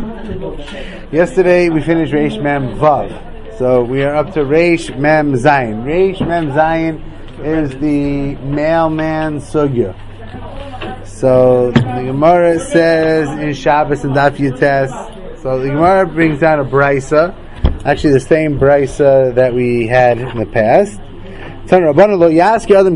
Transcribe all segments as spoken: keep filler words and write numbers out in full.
Yesterday we finished Reish Mem Vav, so we are up to Reish Mem Zayin. Reish Mem Zayin is the mailman sugya. So the Gemara says in Shabbos and Daf Yutes. So the Gemara brings down a brisa, actually the same brisa that we had in the past. You're not allowed to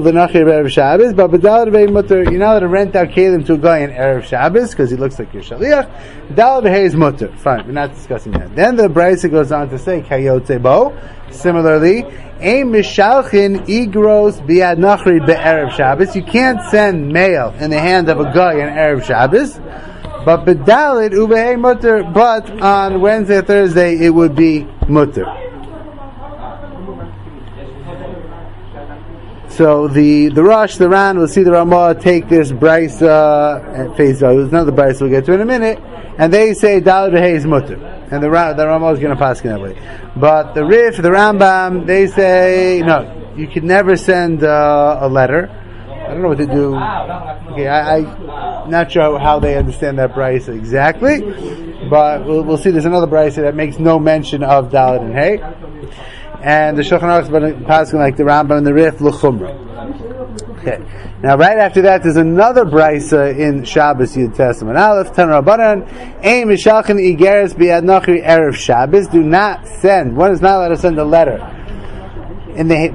rent out Kalim to a guy in Erev Shabbos because he looks like your shaliach. Dalad v'hei is mutter. Fine, we're not discussing that. Then the brisa goes on to say Kayotze bo. Similarly, ein mishalchin igros biad nachri be'erev Shabbos. You can't send mail in the hand of a guy in Erev Shabbos. But bedalid uvehei mutter. But on Wednesday, Thursday, it would be mutter. So the the Rosh, the Ran, we'll see the Ramah take this brisa at face value. There's another brisa we'll get to in a minute, and they say Daled V'Hei is mutter, and the the Ramah is going to pass in that way. But the Rif, the Rambam, they say no, you can never send uh, a letter. I don't know what to do. Okay, I, I'm not sure how they understand that brisa exactly, but we'll, we'll see. There's another brisa that makes no mention of Daled and Hey. And the Shulchan Aruch is passing like the Rambam and the Rif l'chumra. Okay. Now, right after that, there's another brisa in Shabbos Yud Testament Aleph. Tan Rabbanan, ein mishalchin igeres biad nachri erev Shabbos. Do not send. One is not allowed to send a letter in the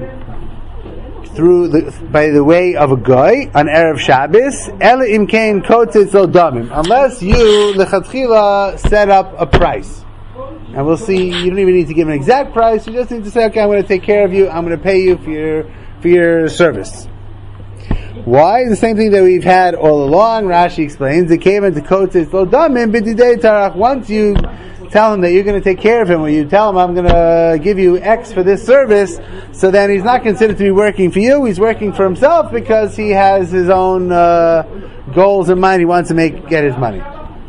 through the by the way of a guy on erev Shabbos. Ela imkein kotzitz lo damim. Unless you lechatchila set up a price. And we'll see, you don't even need to give an exact price, you just need to say, okay, I'm going to take care of you, I'm going to pay you for your for your service. Why? The same thing that we've had all along. Rashi explains, the came into kotzitz lo damim b'didei tarach. Once you tell him that you're going to take care of him, or you tell him, I'm going to give you X for this service, so then he's not considered to be working for you, he's working for himself because he has his own uh, goals in mind, he wants to make get his money.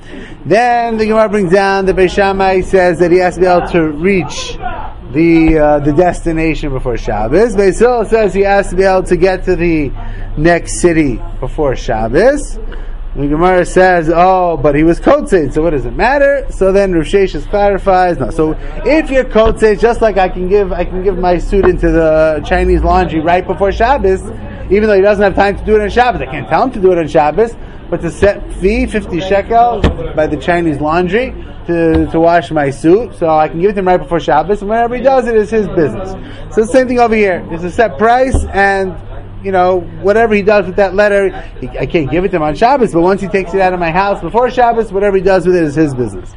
Then the Gemara brings down the Beis Shammai says that he has to be able to reach the uh, the destination before Shabbos. Beis Hillel says he has to be able to get to the next city before Shabbos. The Gemara says, oh, but he was kotzeit, so what does it matter? So then Rav Sheshes clarifies, no. So if you're kotzeit, just like I can give I can give my student to the Chinese laundry right before Shabbos, even though he doesn't have time to do it on Shabbos, I can't tell him to do it on Shabbos. But the set fee, fifty shekels by the Chinese laundry to, to wash my suit, so I can give it to him right before Shabbos, and whenever he does it, it's his business. So the same thing over here. It's a set price, and, you know, whatever he does with that letter, he, I can't give it to him on Shabbos, but once he takes it out of my house before Shabbos, whatever he does with it is his business.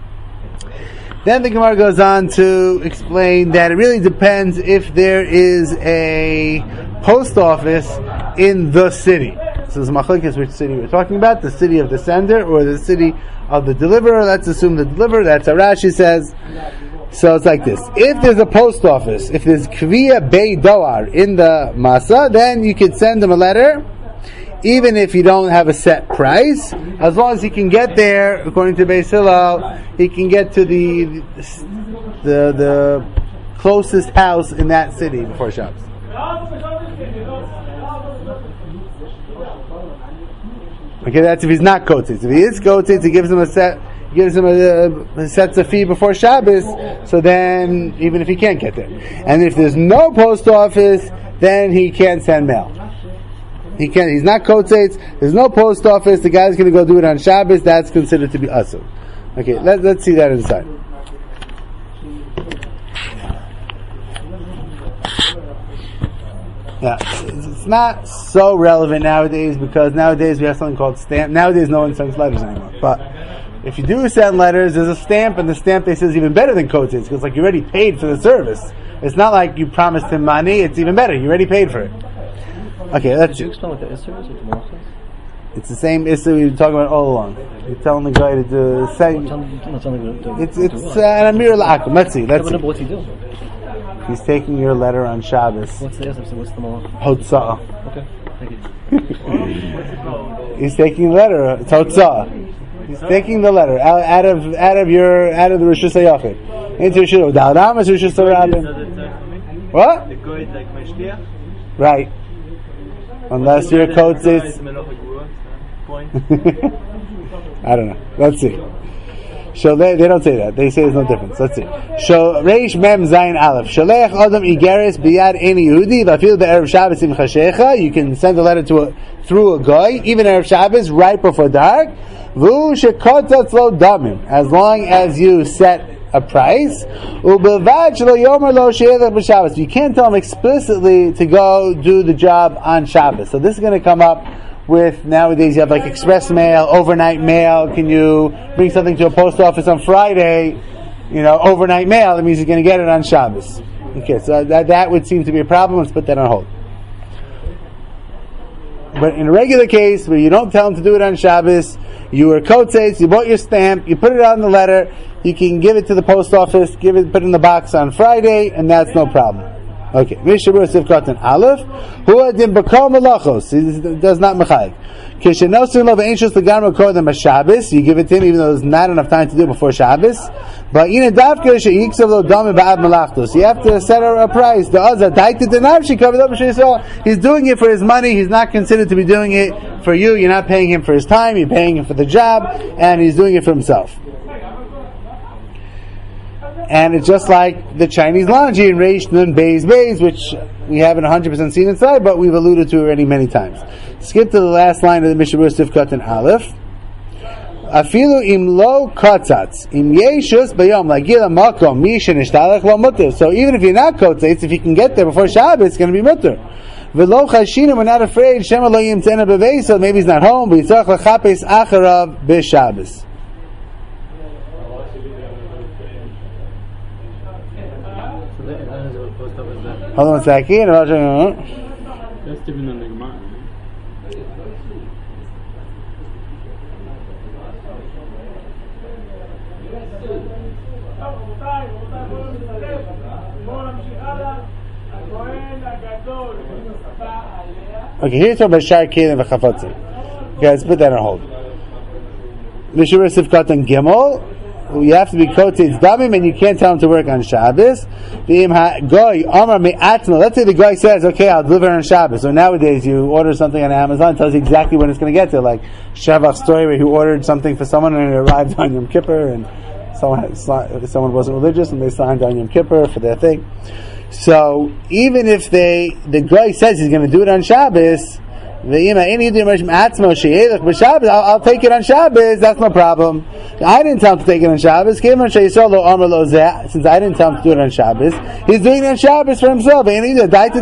Then the Gemara goes on to explain that it really depends if there is a post office in the city. So this is machlokes which city we're talking about, the city of the sender or the city of the deliverer. Let's assume the deliverer, that's how Rashi says. So it's like this. If there's a post office, if there's Kviya Bei Doar in the Masa, then you could send him a letter, even if you don't have a set price, as long as he can get there, according to Beis Hillel, he can get to the, the, the closest house in that city before Shabbos. Okay, that's if he's not kotzitz. If he is kotzitz, he gives him a set, gives him a, a sets a fee before Shabbos. So then, even if he can't get there, and if there's no post office, then he can't send mail. He can't. He's not kotzitz. There's no post office. The guy's going to go do it on Shabbos. That's considered to be asur. Okay, let, let's see that inside. Yeah, it's not so relevant nowadays because nowadays we have something called stamp. Nowadays no one sends letters anymore. But if you do send letters, there's a stamp, and the stamp they say is even better than kotzitz because like you already paid for the service. It's not like you promised him money. It's even better. You already paid for it. Okay, let's. Did you explain what the issur is with the malachas? It's the same issur we've been talking about all along. You're telling the guy to do. Say, it's it's uh, an amir la'akum. Let's see. Let's see. What's he do? He's taking your letter on Shabbos. What's the issur? What's the malach? Hotzah. Okay, thank you. He's taking the letter. It's hotzah. He's taking the letter out, out of out of your out of the Rishus HaYachid into Rishus Da'adam is Rishus HaRabim. What? The goy like mashliach. Right. Unless your kotzitz. I don't know. Let's see. Sholech, they don't say that. They say there's no difference. Let's see. Shol Reish Mem Zayin Aleph. Sholech Adam Igeres Biyad Eni Yehudi Vafil Be'erev Shabbos Im Chashecha. You can send a letter to a, through a guy, even Erev Shabbos, right before dark. Vu Shekotatz Lo Damim. As long as you set a price. Ubelvad Shelo Yomer Lo She'elech B'Shabbos. You can't tell him explicitly to go do the job on Shabbos. So this is going to come up with, nowadays you have like express mail, overnight mail. Can you bring something to a post office on Friday? You know, overnight mail. That means he's going to get it on Shabbos. Okay, so that that would seem to be a problem. Let's put that on hold. But in a regular case where you don't tell him to do it on Shabbos, you were kotzetz, you bought your stamp, you put it on the letter, you can give it to the post office, give it, put it in the box on Friday, and that's no problem. Okay, Mishabur Sivkatan Aleph, Hua Dim Bakal Malachos, he does not mechayik. Kishenosin Lov Anxious Lagamra Kodem Shabbos, you give it to him even though there's not enough time to do it before Shabbos. But in a davka sheiksav lo dami ba'ad malachtos, you have to set a price. The odds are daikta denav she covered up sheyisrael. He's doing it for his money. He's not considered to be doing it for you. You're not paying him for his time. You're paying him for the job, and he's doing it for himself. And it's just like the Chinese laundry in Reish Nun Beis Beis, which we haven't one hundred percent seen inside, but we've alluded to already many times. Skip to the last line of the Mishabur Sivkat and Aleph. Afilu im lo kotzatz im yeshus bayom lagila makom misha nishtalach lo mutter. So even if you're not kotzatz, if you can get there before Shabbos, it's going to be mutter. V'lo chashina, we're not afraid. Shema lo yimtzena bevesa. Maybe he's not home, but yitzarach lachapes acharav b'Shabbos. Hold on a second. That's different than the Gemara. Okay, here's what Bashar Kelim v'Chafatzim. Guys, put that on hold. Mishur Sivkat and Gimel. You have to be kotetz damim, and you can't tell him to work on Shabbos. Let's say the guy says, "Okay, I'll deliver on Shabbos." So nowadays, you order something on Amazon, it tells you exactly when it's going to get there. Like Shavach's story, where he ordered something for someone and it arrived on Yom Kippur, and someone had, someone wasn't religious and they signed on Yom Kippur for their thing. So even if they, the guy says he's going to do it on Shabbos, I'll, I'll take it on Shabbos, that's no problem. I didn't tell him to take it on Shabbos. Since I didn't tell him to do it on Shabbos, he's doing it on Shabbos for himself. He's doing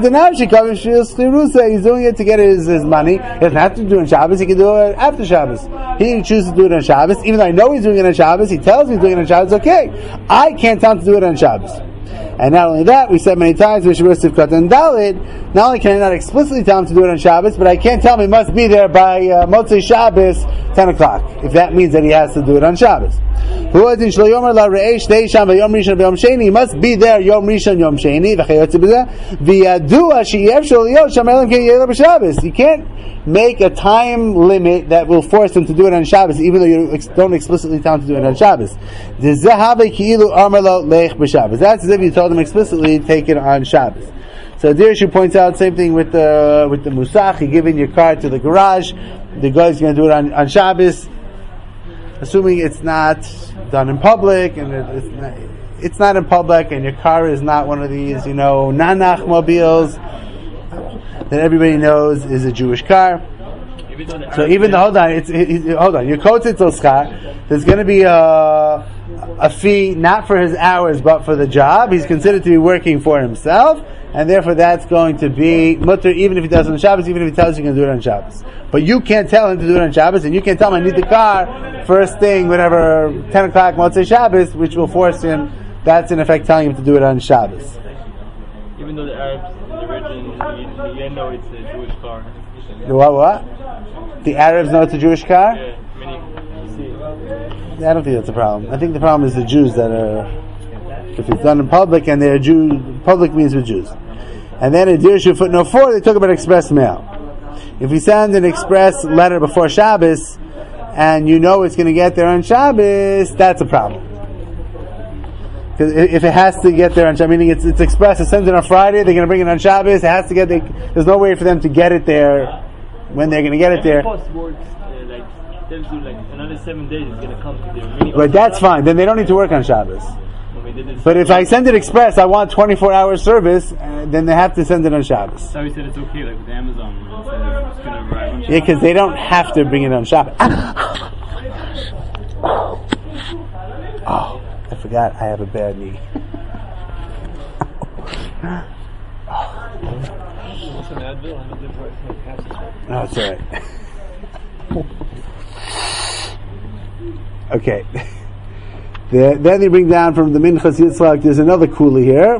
it to get his, his money. He doesn't have to do it on Shabbos, he can do it after Shabbos. He chooses to do it on Shabbos. Even though I know he's doing it on Shabbos, he tells me he's doing it on Shabbos, okay. I can't tell him to do it on Shabbos. And not only that, we said many times, not only can I not explicitly tell him to do it on Shabbos, but I can't tell him he must be there by uh, Motzei Shabbos, ten o'clock, if that means that he has to do it on Shabbos. He must be there Yom Rishon, Yom Sheni, you can't make a time limit that will force him to do it on Shabbos, even though you ex- don't explicitly tell him to do it on Shabbos. That's as if you told him explicitly, take it on Shabbos. So Dirshu points out, same thing with the with the Musach, you give in your car to the garage, the guy's going to do it on, on Shabbos, assuming it's not done in public, and it, it's, not, it's not in public, and your car is not one of these, you know, nanach mobiles that everybody knows is a Jewish car. Even so even though, hold on, it's, it, it, hold on, your kotzitz oschar, there's going to be a, a fee not for his hours but for the job. He's considered to be working for himself, and therefore that's going to be mutter even if he does it on Shabbos, even if he tells you he can do it on Shabbos. But you can't tell him to do it on Shabbos, and you can't tell him I need the car first thing, whatever, ten o'clock Motzei Shabbos, which will force him. That's in effect telling him to do it on Shabbos. Even though the Arabs, the origin, you, you know it's a Jewish car. The what, what? The Arabs know it's a Jewish car? Yeah, many. I don't think that's a problem. I think the problem is the Jews that are, if it's done in public and they're Jew, public means with Jews. And then in Dirshu footnote four, they talk about express mail. If you send an express letter before Shabbos, and you know it's going to get there on Shabbos, that's a problem. Because if it has to get there on Shabbos, meaning it's, it's express, it sends it on Friday, they're going to bring it on Shabbos, it has to get there, there's no way for them to get it there when they're going to get it there. Post works, uh, like They'll do like another seven days. It's gonna come to the mini. But that's fine. Then they don't need to work on Shabbos. When we did this, But if I send it express, I want twenty-four hour service, uh, then they have to send it on Shabbos. So we said it's okay, like with Amazon, when it says it's going to arrive on Shabbos. Yeah, because they don't have to bring it on Shabbos. Oh, I forgot I have a bad knee. What's an Advil? I'm a different No, it's alright. Okay. The, then they bring down from the Minchas Yitzchak, there's another kula here.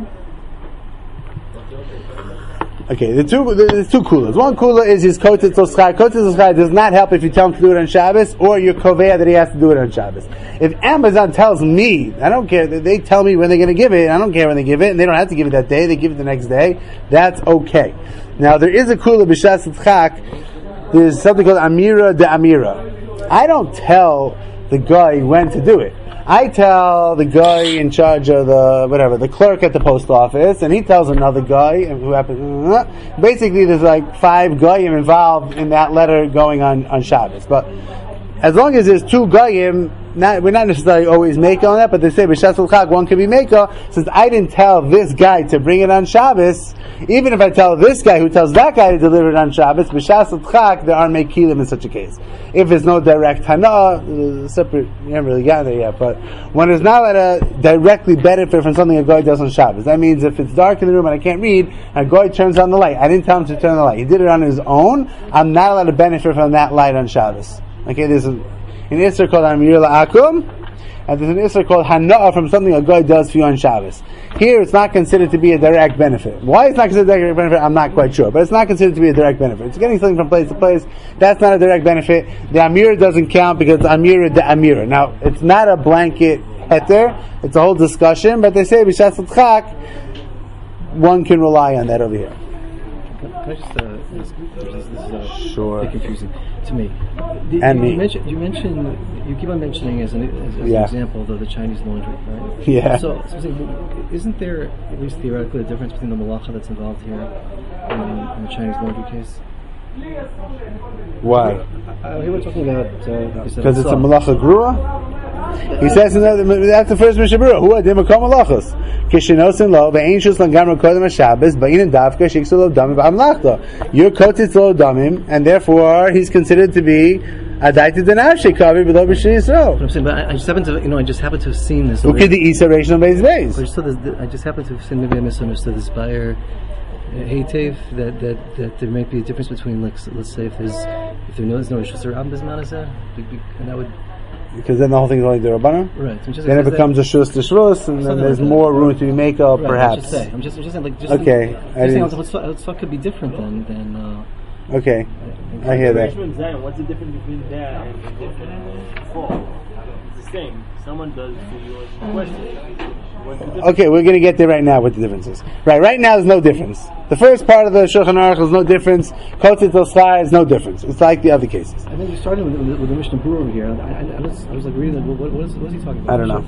Okay, the two there's two kulas. One kula is his kotetz oschai. Kotetz oschai does not help if you tell him to do it on Shabbos, or you're kovea that he has to do it on Shabbos. If Amazon tells me, I don't care, they tell me when they're going to give it, I don't care when they give it, and they don't have to give it that day, they give it the next day, that's okay. Now there is a kula b'shas tzchak, there's something called Amira de Amira. I don't tell the guy when to do it. I tell the guy in charge of the, whatever, the clerk at the post office, and he tells another guy, who happens, basically there's like five goyim involved in that letter going on, on Shabbos. But as long as there's two goyim, not, we're not necessarily always making on that, but they say, b'shas l'chag, one can be maker. Since I didn't tell this guy to bring it on Shabbos, even if I tell this guy who tells that guy to deliver it on Shabbos, b'shas l'chag, there are mekilim in such a case. If there's no direct hana, uh, separate, you haven't really gotten there yet, but when it's not allowed to directly benefit from something a guy does on Shabbos, that means if it's dark in the room and I can't read, and a guy turns on the light, I didn't tell him to turn on the light, he did it on his own, I'm not allowed to benefit from that light on Shabbos. Okay, there's an Isser called Amir La'akum, and there's an Isser called Hana'ah from something a guy does for you on Shabbos. Here it's not considered to be a direct benefit. Why it's not considered a direct benefit, I'm not quite sure, but it's not considered to be a direct benefit. It's getting something from place to place, that's not a direct benefit. The Amir doesn't count because it's Amir de Amir. Now, it's not a blanket heter, it's a whole discussion, but they say b'shas l'chak, one can rely on that over here. Can I just, uh, this, this is uh, Sure. a bit confusing to me. The, And you, me. You mentioned, you mentioned, you keep on mentioning as an, as, as Yeah. an example the, the Chinese laundry, right? Yeah. So, so saying, isn't there, at least theoretically, a difference between the malacha that's involved here and, and the Chinese laundry case? Why? Uh, here we're talking about uh, Because it's a malacha grua? He says in the, that's the first Mishnah Berurah. Who are them makom malachos? Kishinosin lo ve'ein shus langamra kodem haShabbos ba'inin davka shiksu lo damim ba'amlachta. You're kotetz lo damim, and therefore he's considered to be adaita denav shekavi below b'shir Yisrael. I'm saying, but I, I just happen to, you know, I just happen to have seen this. Who could the isa reish beis I beis? just, saw this, I just happen to have seen, maybe I misunderstood this buyer. Heitev, that, that that there might be a difference between, like, let's say, if there's if there no, there's no Rishus Rabban Bisman Hazeh, and that would, Because then the whole thing is only derabbanan. right. So just, Then it becomes a shus to shus, and then Something there's like that. more room to be make up, right, perhaps. I'm just saying, I'm just, I'm just saying, like, just Okay, Just I saying, didn't- what's what's what could be different than than. Uh, Okay, I hear that. Freshman Zion, what's the difference between that and the different fall? It's the same. Someone does to your question. What's the difference? Okay, we're going to get there right now what the difference is. Right, right now there's no difference. The first part of the Shulchan Aruch is no difference. Kotzit Oschai is no difference. It's like the other cases. I think you started with, with, with the Mishnah Berurah over here. I, I, I, was, I was like reading, like, what, what, is, what is he talking about? I don't know.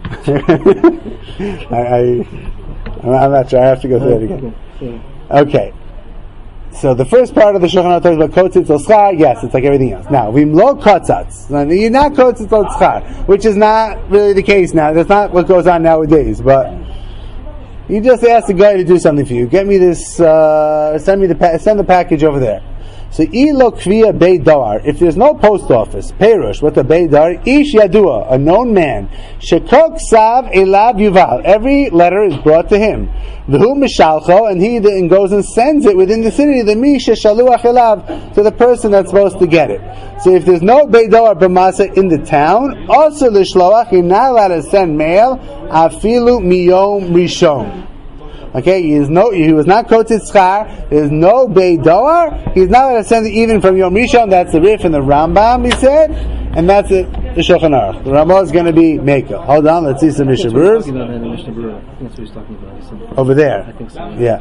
Okay. I, I, I'm not sure. I have to go through that again. Okay. Yeah. Okay. So the first part of the Shulchan Aruch talks about kotzitz oschar. Yes, it's like everything else. Now, vimlo kotzatz. You're not kotzitz oschar, which is not really the case now. That's not what goes on nowadays. But you just ask the guy to do something for you. Get me this. Uh, send me the pa- send the package over there. So ilo kviya beidar. If there's no post office, perush, what the beidar? Ish yadua, a known man. Shekok sav elav yuval. Every letter is brought to him. V'hu mishalcho, and he then goes and sends it within the city. The misha shaluach elav, to the person that's supposed to get it. So if there's no beidar b'masa in the town, also l'shloach, you're not allowed to send mail. Afilu miyom rishon. Okay, he is no, he was not kotzitz schar. There is no beidar. He's not going to send it even from Yom Rishon. That's the Rif and the Rambam. He said, and that's it. The Shulchan Aruch. The Ramah is going to be Meka. Hold on, let's see some Mishnah Berurahs Talking about that in the Mishnah Berurah. I think that's what he's talking about. He said, over there. I think so. Yeah.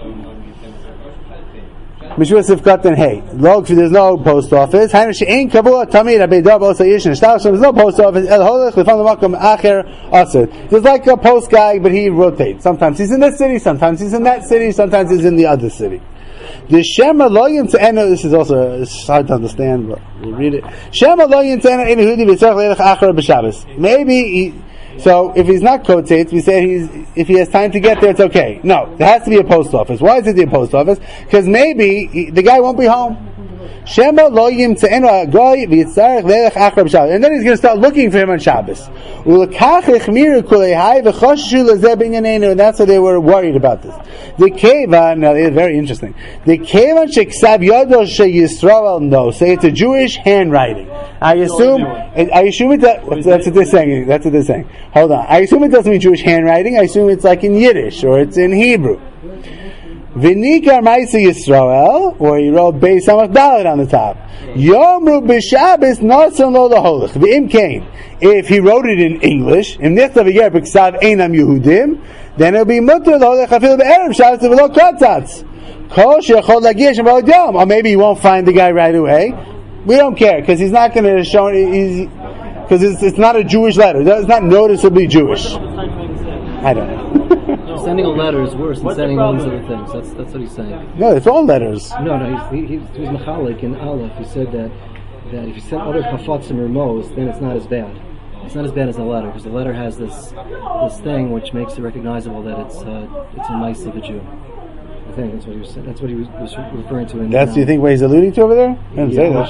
Mishra Sivkat and Hey. Log, there's no post office. There's no post office. There's like a post guy, but he rotates. Sometimes he's in this city, sometimes he's in that city, sometimes he's in the other city. The Shema lo yimtzenu. This is also it's hard to understand, but we'll read it. Shema lo yimtzenu in Yehudi v'tzarich leilach achar b'Shabbos. Maybe. He, So if he's not kotzet, we say he's, if he has time to get there, it's okay. No, there has to be a post office. Why is it the post office? Because maybe he, the guy won't be home. Shema lo yimtzeinu hagoy v'yitzarech leilach achar b'Shabbos. And then he's going to start looking for him on Shabbos. Ulekach echmiru kulei hai v'chosheshu lezeh b'inyaneinu. And that's why they were worried about this. The kevan, now it's very interesting. The kevan sheksav yodo sheyisrael no. Say it's a Jewish handwriting. I assume, I assume it, that, that's what they're saying, that's what they're saying. Hold on. I assume it doesn't mean Jewish handwriting. I assume it's like in Yiddish, or it's in Hebrew. V'nikar ma'isa Yisrael, or he wrote Beis Samach Dalet on the top. Yomru b'Shabbos nasan lo laholach. V'im kain. If he wrote it in English, im nichtav v'yer b'ksav einam Yehudim, then it'll be mutter laholach afil b'erev Shabbos v'lo katzatz. Kol shechol lagiya shem b'od yom. Or maybe he won't find the guy right away. We don't care, because he's not going to show, because it's, it's not a Jewish letter. It's not noticeably Jewish. I don't know. Sending a letter is worse than sending all these other things. That's that's what he's saying. No, it's all letters. No, no, he's, he, he, he was mechalik in Aleph. He said that, that if you send other chafatzim or mos, then it's not as bad. It's not as bad as a letter, because the letter has this this thing which makes it recognizable that it's uh, it's a mice of a Jew. I think that's what he was. That's what he was, was referring to. In that's do you think what he's alluding to over there? I didn't say that.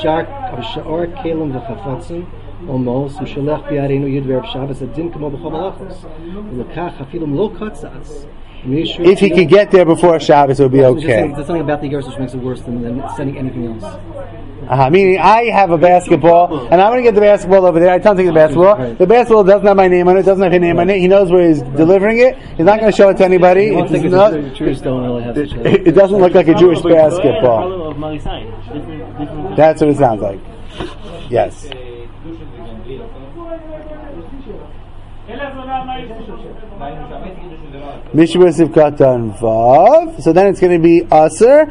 Almost, Mishalech Biarenu Yidver Shabbos Adin Kamo B'Chol Malachos. Lekach Afilum Lo Katzatz. If he could get there before Shabbos, it would be okay. There's something about the Gersh which makes it worse than, than sending anything else. Uh-huh. Meaning, I have a basketball, and I'm going to get the basketball over there. I don't take the basketball. Right. The basketball doesn't have my name on it. Doesn't have his name on it. He knows where he's delivering it. He's not going to show it to anybody. It's it's not, not, Jews don't really have it, it doesn't look like a Jewish basketball. That's what it sounds like. Yes. Mishra Sivkat on Vav. So then it's going to be Aser.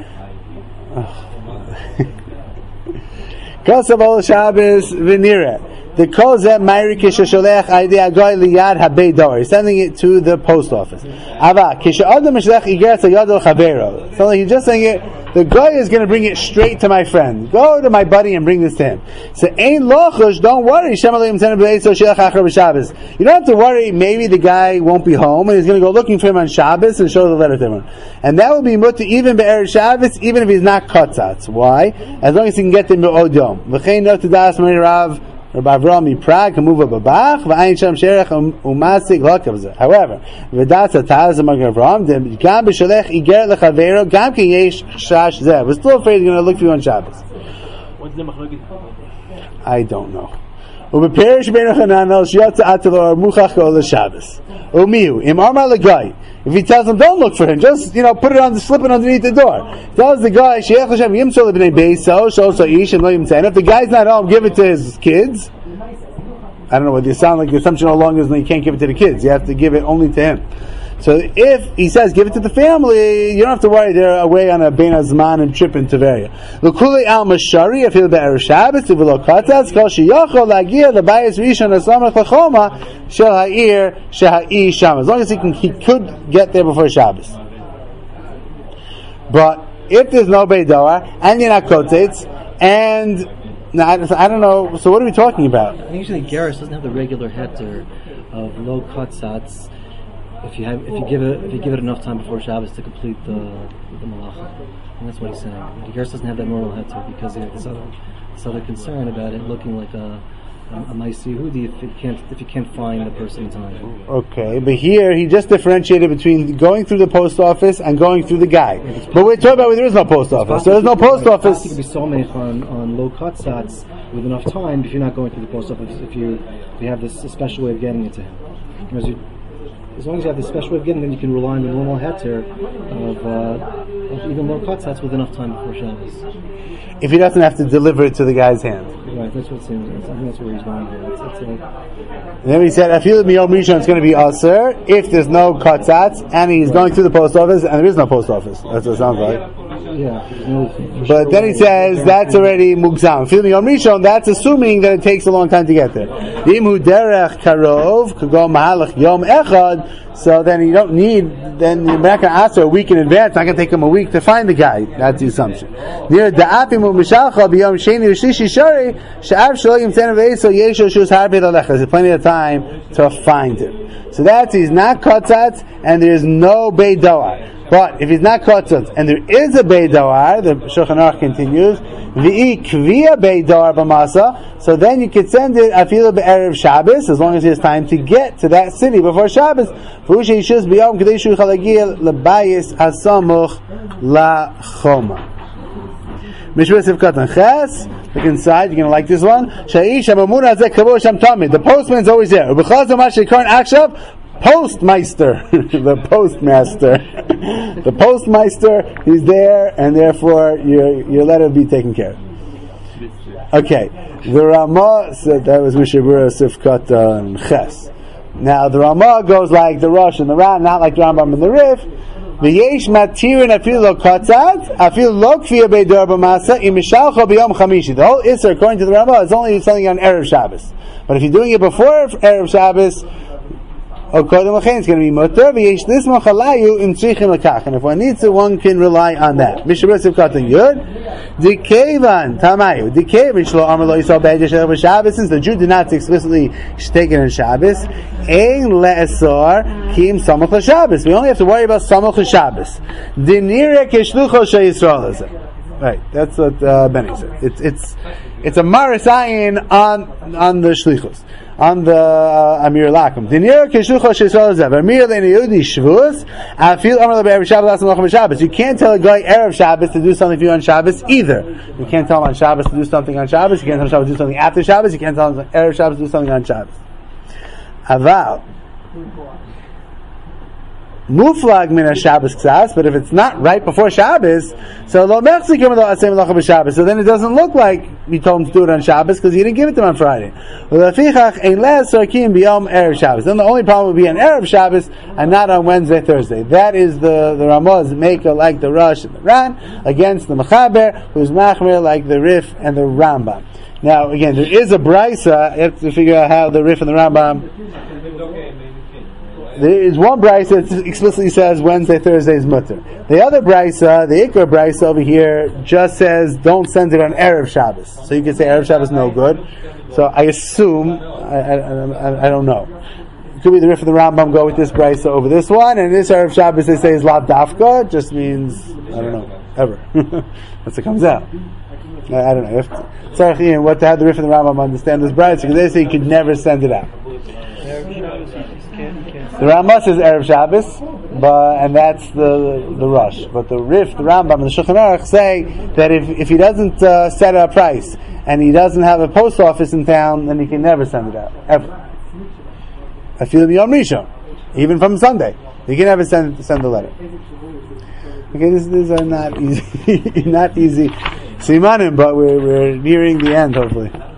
Kasav ol Shabbos v'nira. The kol zeh mayri kishasholech aydei agoy liyad habei dor. He's sending it to the post office. Ava kishadam mishlech igeres ayad al chavero. So he's just saying it. The guy is going to bring it straight to my friend. Go to my buddy and bring this to him. So ein lochush. Don't worry. You don't have to worry. Maybe the guy won't be home and he's going to go looking for him on Shabbos and show the letter to him. And that will be mutter even be'erev Shabbos, even if he's not katzatz. Why? As long as he can get them be'od yom. V'chein not to das mari rav. Rabbi Avraham Yiprag can move up a bach, v'ayin sham sherech umasik lakav zeh. However, v'das ataz among Avraham, gam b'sholech igeret lechavero, gam ki yesh shash zeh. We're still afraid he's going to look for you on Shabbos. What's the machlokes? I don't know. U'beperish ben Hananel shiyat atelo muchach kol Shabbos. Umiu im amar legay. If he tells him, don't look for him, just, you know, put it on the, slip it underneath the door. Tells the guy, Sheikh Hashem yimsol ibnei beiso, shoso ish, and lo yimtzayin. If the guy's not home, give it to his kids. I don't know whether you sound like the assumption no longer is that you can't give it to the kids. You have to give it only to him. So if he says, give it to the family, you don't have to worry, they're away on a Bein Hazman and trip in Tveria. L'kulei al mashari, if he'll be'er Shabbos, v'lo katzatz, kol sheyochol lagia, l'bayis rishon asamach l'choma, shel ha'ir, sheha'i sham. As long as he can, he could get there before Shabbos. But if there's no Beidor, and you're not kotetz, and, now, I don't know, so what are we talking about? Usually Gersh doesn't have the regular heter of lo katzatz. If you have, if you give it, if you give it enough time before Shabbos to complete the the malacha, and that's what he's saying. The Gersh doesn't have that normal heter because he has this other, this other concern about it looking like a a, a Ma'aseh Yehudi if it can't if you can't find the person in time. Okay, but here he just differentiated between going through the post office and going through the guy. Yeah, but we're talking about where there is no post office. So there's no post office. You could be somech on on low katzatz with enough time if you're not going through the post office. If you if you have this a special way of getting it to him, because you. As long as you have the special way of getting, then you can rely on the normal heter of, uh, of even low katzatz with enough time before Shabbos. If he doesn't have to deliver it to the guy's hand. Right, that's what it seems. I think that's where he's going here. That's, that's all. And then he said, I feel that Miyom Rishon is going to be aser if there's no katzatz and he's going through the post office and there is no post office. That's what it sounds like. Yeah. No, But then he says that's already mugzam. Filmi Yom Rishon, that's assuming that it takes a long time to get there. Imu derech karov could go mahalach Yom Echad. So then you don't need. Then you're not going to ask for a week in advance. It's not going to take him a week to find the guy. That's the assumption. Near da'afimu mishalcha b'yom sheni v'shlishi shari she'av shloim tenav eiso yesho shus harbe l'alecha. There's plenty of time to find him. So that's he's not kotzatz and there is no beit doar. But if he's not kotzatz and there is a beit doar, the Shulchan Aruch continues, v'i kvia beit doar b'masa. So then you could send it afilu be'erev Shabbos as long as he has time to get to that city before Shabbos. V'ushei shus b'yom k'dei shu chalagil l'bayis hasamuch la'choma. Mishvesiv katan ches. Look inside. You're going to like this one. Sha'ish ha'mamuna hazeh kavod sham tamid. The postman's always there. U'b'chaz ha'mar she'karn akshav. Postmeister, the postmaster, the postmeister, he's there, and therefore your your letter will be taken care of. Okay, the Ramah said that was Mishabura Sifkat and Ches. Now the Ramah goes like the Rosh and the Ran, not like the Rambam and the Rif. V'yesh matirin afil lo katzat, afil lo kfiyah beidor b'masa, imishalcho b'yom chamishi. The whole Isser, according to the Ramah, is only something on Erev Shabbos. But if you're doing it before Erev Shabbos, it's going to be mutter. And if one needs to, one can rely on that. Mishabur Sivkatan Yud. Dikevan Tamayu. Dikevan Shlo Amar Lo Yisrael Be'edesh Erev Shabbos. Since the Jew did not explicitly take it in Shabbos, Ein Le'esor Kim Samach LaShabbos. We only have to worry about Samach LaShabbos. Dinire Keshlucho She Yisrael is it. Right, that's what uh, Benny said. It's it's it's a marasayin on on the shlichus, on the uh, Amir Lakum. Dinir keshucha sheisrael zev Amir le'neyudi shvus. I feel Amar le'erev Shabbos l'asam lachem Shabbos. You can't tell a guy erev Shabbos to do something for you on Shabbos either. You can't tell him on Shabbos to do something on Shabbos. You can't tell him Shabbos to do something after Shabbos. You can't tell him on erev Shabbos to do something on Shabbos. Aval. Muflag min Shabbos ksas, but if it's not right before Shabbos, so lo mechzikim lo asem lacha b'Shabbos. So then it doesn't look like you told him to do it on Shabbos because you didn't give it to him on Friday. Lefichach ein le'asarkim b'yom erev Shabbos. Then the only problem would be on erev Shabbos and not on Wednesday, Thursday. That is the the Ramah's maker like the Rosh and the Ran against the Mechaber, who's machmer like the Rif and the Rambam. Now again, there is a brisa. You have to figure out how the Rif and the Rambam. There is one brisa that explicitly says Wednesday, Thursday is mutter. The other brisa, the Ikra brisa over here, just says don't send it on Erev Shabbos. So you can say Erev Shabbos no good. So I assume, I, I, I, I don't know. It could be the Rif of the Rambam go with this brisa over this one, and this Erev Shabbos they say is Lav Dafka, just means, I don't know, ever. That's what comes out. I, I don't know. If, sorry, what to have the Rif of the Rambam understand this brisa, because they say you could never send it out. The Ramah says Erev Shabbos, but and that's the the Rosh. But the Rif, the Rambam, and the Shulchan Aruch say that if if he doesn't uh, set a price and he doesn't have a post office in town, then he can never send it out ever. I feel Yom Rishon, even from Sunday, he can never send send the letter. Okay, this, these are not easy, not easy simanim, but we're we're nearing the end, hopefully.